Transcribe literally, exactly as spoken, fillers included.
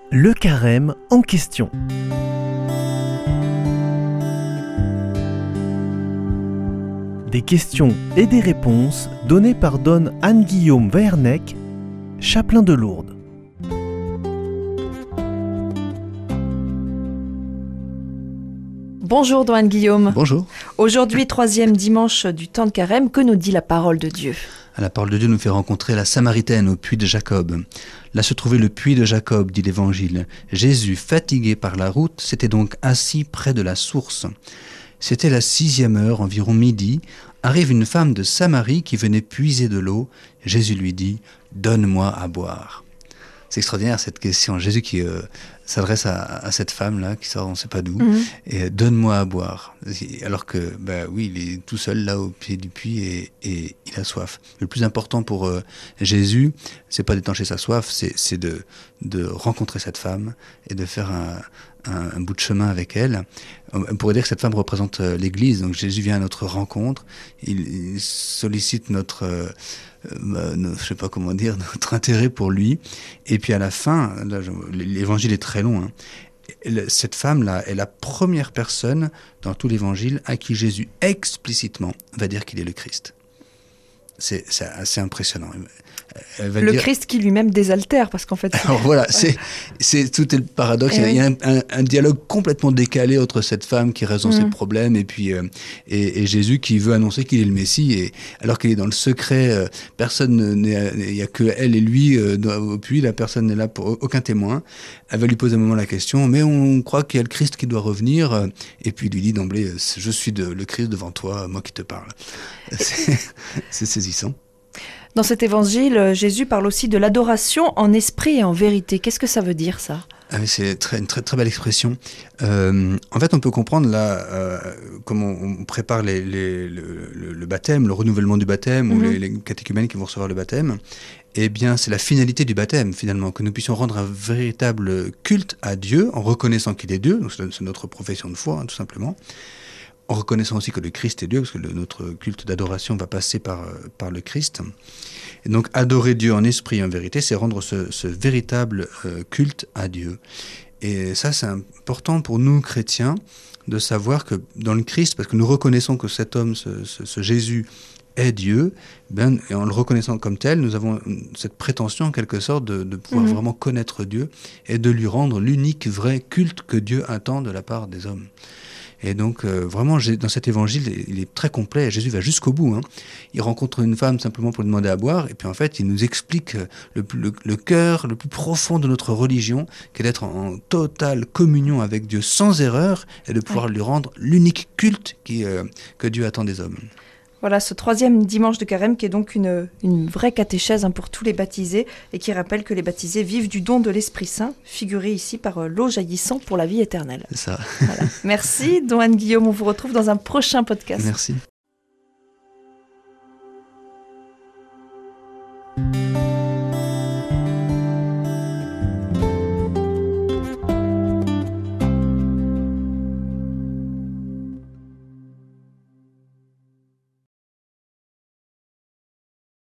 Le carême en question. Des questions et des réponses données par Don Anne-Guillaume Vernec, chapelain de Lourdes. Bonjour Don Anne-Guillaume. Bonjour. Aujourd'hui, troisième dimanche du temps de carême, que nous dit la parole de Dieu ? La parole de Dieu nous fait rencontrer la Samaritaine au puits de Jacob. Là se trouvait le puits de Jacob, dit l'Évangile. Jésus, fatigué par la route, s'était donc assis près de la source. C'était la sixième heure, environ midi. Arrive une femme de Samarie qui venait puiser de l'eau. Jésus lui dit « Donne-moi à boire ». C'est extraordinaire cette question. Jésus qui euh, s'adresse à, à cette femme-là, qui sort on ne sait pas d'où, mmh. et « Donne-moi à boire ». Alors que, bah oui, il est tout seul là au pied du puits et, et il a soif. Le plus important pour euh, Jésus, c'est pas d'étancher sa soif, c'est, c'est de, de rencontrer cette femme et de faire un, un, un bout de chemin avec elle. On pourrait dire que cette femme représente euh, l'Église. Donc Jésus vient à notre rencontre, il, il sollicite notre... Euh, Euh, je sais pas comment dire, notre intérêt pour lui. Et puis à la fin, là, je, l'évangile est très long, hein, cette femme-là est la première personne dans tout l'évangile à qui Jésus explicitement va dire qu'il est le Christ. C'est, c'est assez impressionnant. Elle va le dire... Christ qui lui-même désaltère, parce qu'en fait... Alors voilà, c'est, c'est, tout est le paradoxe. Et il y a un, un, un dialogue complètement décalé entre cette femme qui résout mmh. ses problèmes et puis euh, et, et Jésus qui veut annoncer qu'il est le Messie. Et, alors qu'il est dans le secret, euh, personne n'est, il n'y a que elle et lui euh, au puits, la personne n'est là pour aucun témoin. Elle va lui poser un moment la question, mais on croit qu'il y a le Christ qui doit revenir. Et puis il lui dit d'emblée, je suis de, le Christ devant toi, moi qui te parle. C'est, c'est saisissant. Dans cet évangile, Jésus parle aussi de l'adoration en esprit et en vérité. Qu'est-ce que ça veut dire, ça ? Ah oui, c'est très, une très, très belle expression. Euh, en fait, on peut comprendre là, euh, comment on prépare les, les, le, le, le baptême, le renouvellement du baptême, mm-hmm. ou les, les catéchumènes qui vont recevoir le baptême. Eh bien, c'est la finalité du baptême, finalement, que nous puissions rendre un véritable culte à Dieu, en reconnaissant qu'il est Dieu, donc c'est, c'est notre profession de foi, hein, tout simplement. En reconnaissant aussi que le Christ est Dieu, parce que le, notre culte d'adoration va passer par, par le Christ. Et donc, adorer Dieu en esprit et en vérité, c'est rendre ce, ce véritable euh, culte à Dieu. Et ça, c'est important pour nous, chrétiens, de savoir que dans le Christ, parce que nous reconnaissons que cet homme, ce, ce, ce Jésus, est Dieu, ben, et en le reconnaissant comme tel, nous avons cette prétention, en quelque sorte, de, de pouvoir mmh. vraiment connaître Dieu et de lui rendre l'unique vrai culte que Dieu attend de la part des hommes. Et donc, euh, vraiment, dans cet évangile, il est très complet. Jésus va jusqu'au bout. Hein. Il rencontre une femme simplement pour lui demander à boire. Et puis, en fait, il nous explique le, le, le cœur le plus profond de notre religion, qui est d'être en, en totale communion avec Dieu sans erreur et de pouvoir oui. lui rendre l'unique culte qui, euh, que Dieu attend des hommes. Voilà, ce troisième dimanche de carême qui est donc une, une vraie catéchèse hein, pour tous les baptisés et qui rappelle que les baptisés vivent du don de l'Esprit Saint, figuré ici par euh, l'eau jaillissant pour la vie éternelle. C'est ça. Voilà. Merci, Don Anne-Guillaume. On vous retrouve dans un prochain podcast. Merci.